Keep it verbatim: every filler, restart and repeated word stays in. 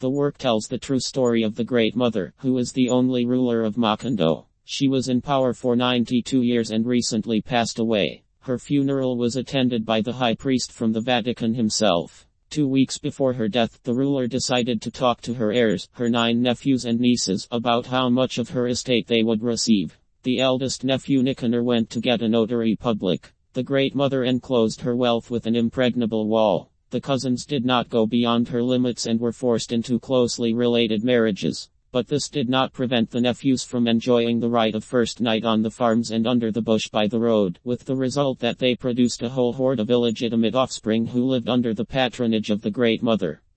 The work tells the true story of the Great Mother, who is the only ruler of Macondo. She was in power for ninety-two years and recently passed away. Her funeral was attended by the high priest from the Vatican himself. Two weeks before her death, the ruler decided to talk to her heirs, her nine nephews and nieces, about how much of her estate they would receive. The eldest nephew Nicanor went to get a notary public. The Great Mother enclosed her wealth with an impregnable wall. The cousins did not go beyond her limits and were forced into closely related marriages. But this did not prevent the nephews from enjoying the right of first night on the farms and under the bush by the road, with the result that they produced a whole horde of illegitimate offspring who lived under the patronage of the Great Mother.